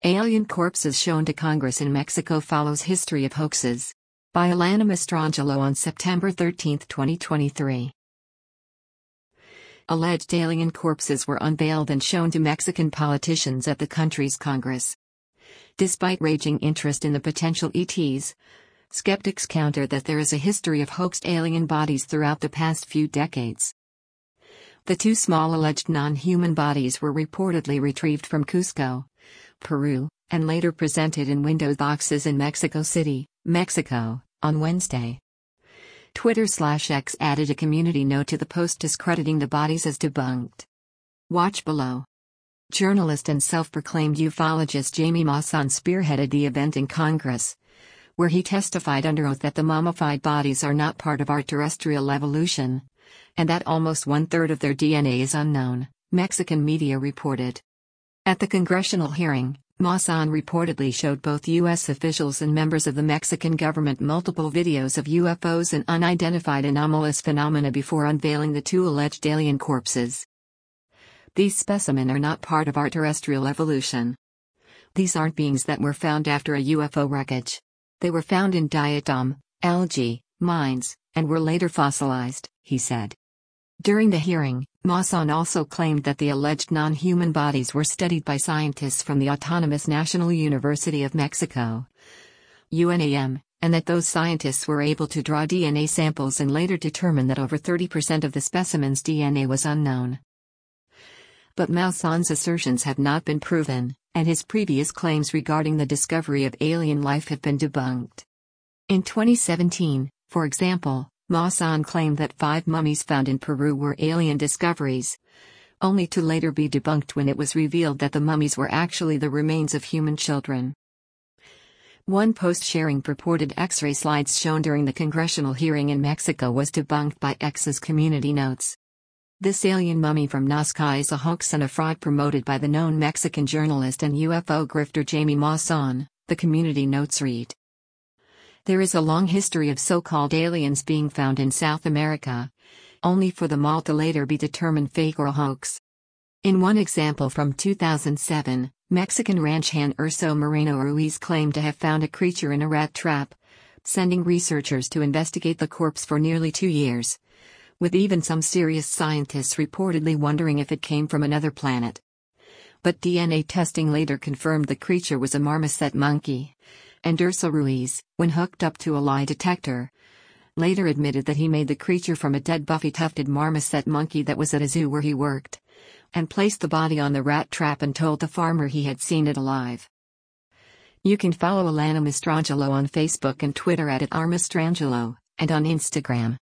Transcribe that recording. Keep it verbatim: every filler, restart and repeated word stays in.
Alien corpses shown to Congress in Mexico follows history of hoaxes. By Alana Mastrangelo on September thirteenth, twenty twenty-three. Alleged alien corpses were unveiled and shown to Mexican politicians at the country's Congress. Despite raging interest in the potential E Ts, skeptics counter that there is a history of hoaxed alien bodies throughout the past few decades. The two small alleged non-human bodies were reportedly retrieved from Cusco, Peru, and later presented in window boxes in Mexico City, Mexico, on Wednesday. Twitter slash X added a community note to the post discrediting the bodies as debunked. Watch below. Journalist and self-proclaimed ufologist Jaime Maussan spearheaded the event in Congress, where he testified under oath that the mummified bodies are not part of our terrestrial evolution, and that almost one-third of their D N A is unknown, Mexican media reported. At the congressional hearing, Maussan reportedly showed both U S officials and members of the Mexican government multiple videos of U F Os and unidentified anomalous phenomena before unveiling the two alleged alien corpses. These specimens are not part of our terrestrial evolution. These aren't beings that were found after a U F O wreckage. They were found in diatom, algae, mines, and were later fossilized, he said. During the hearing, Maussan also claimed that the alleged non-human bodies were studied by scientists from the Autonomous National University of Mexico, U N A M, and that those scientists were able to draw D N A samples and later determine that over thirty percent of the specimen's D N A was unknown. But Maussan's assertions have not been proven, and his previous claims regarding the discovery of alien life have been debunked. In twenty seventeen, for example, Maussan claimed that five mummies found in Peru were alien discoveries, only to later be debunked when it was revealed that the mummies were actually the remains of human children. One post sharing purported X-ray slides shown during the congressional hearing in Mexico was debunked by X's community notes. This alien mummy from Nazca is a hoax and a fraud promoted by the known Mexican journalist and U F O grifter Jaime Maussan, the community notes read. There is a long history of so-called aliens being found in South America, only for them all to later be determined fake or a hoax. In one example from two thousand seven, Mexican ranch hand Urso Moreno Ruiz claimed to have found a creature in a rat trap, sending researchers to investigate the corpse for nearly two years, with even some serious scientists reportedly wondering if it came from another planet. But D N A testing later confirmed the creature was a marmoset monkey, and Urso Ruiz, when hooked up to a lie detector, later admitted that he made the creature from a dead buffy-tufted marmoset monkey that was at a zoo where he worked, and placed the body on the rat trap and told the farmer he had seen it alive. You can follow Alana Mastrangelo on Facebook and Twitter at Mastrangelo, and on Instagram.